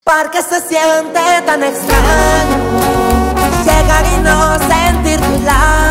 Porque se siente tan extraño llegar y no sentir tu lado.